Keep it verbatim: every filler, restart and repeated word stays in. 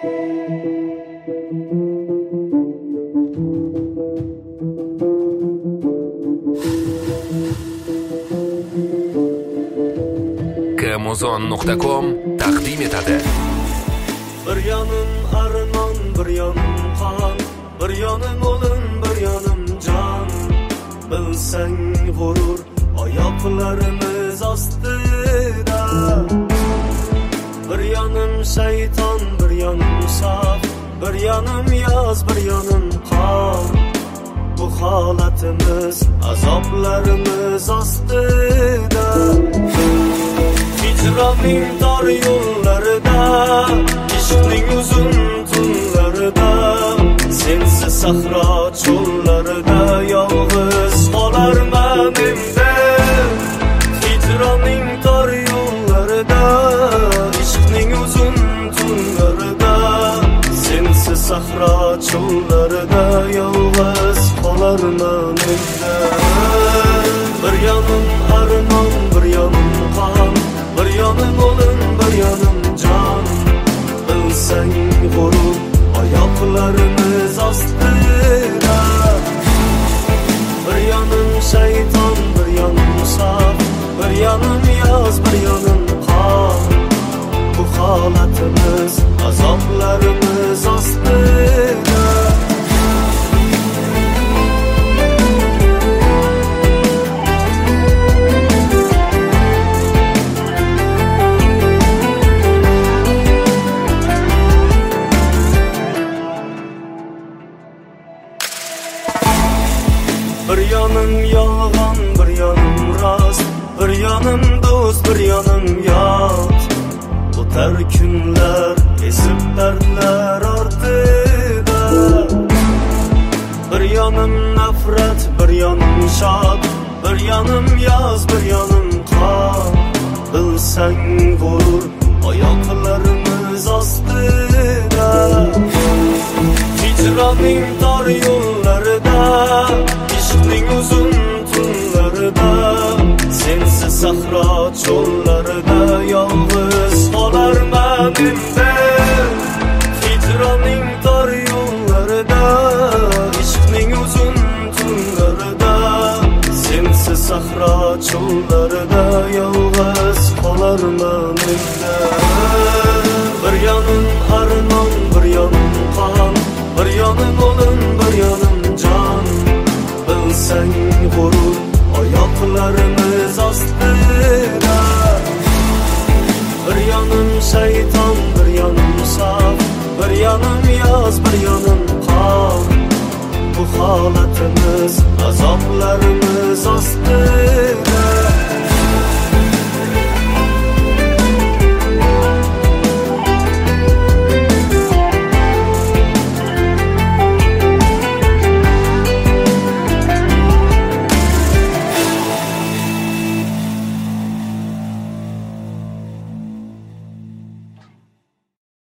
Amazon nuqta com taqdim etadi. Bir yonim armon, bir yonim qon, bir yonim o'lim, bir yonim jon. Bilsang g'urur oyoqlarimiz ostida. Bir yonim shayton, bir yonim saf, bir yonim yoz, bir yonim qor. Bu holatimiz azoblarimiz ostida. Hicraning tor yo'llarida, ishqning uzun tunlarida, sensiz sahro cho'llarida yolg'iz qolarman endi. Hicraning tor yo'llarida, ishqning uzun tunlarida, sensiz sahro cho'llarida yolg'iz qolarman endi. Bir yonim armon, bir yonim qon, bir yonim o'lim, bir yonim jon. Bilsang g'urur oyoqlarimiz ostida. Bir yonim shayton, bir yonim saf, bir yonim yoz, bir yonim qor. Bu holatimiz azoblarimiz ostida. Bir yonim yolg'on, bir yonim rost, bir yonim do'st, bir yonim yot. O'tar kunlar, esib dardlar ortida. Bir yonim nafrat, bir yonim shod, bir yonim yoz, bir yonim qor. Bilsang g'urur oyoqlarimiz ostida. Hicraning tor yo'llarida, ishqning uzun tunlarida, sensiz sahro cho'llarida yolg'iz qolarman endi. Hicraning tor yo'llarida, ishqning uzun tunlarida, sensiz sahro cho'llarida yolg'iz qolarman endi. Bir yonim armon, bir yonim qon, bir yonim o'lim, bir yonim jon. Bilsang g'urur oyoqlarimiz ostida. Bir yonim shayton, bir yonim saf, bir yonim yoz, bir yonim qor. Bu holatimiz azoblarimiz ostida.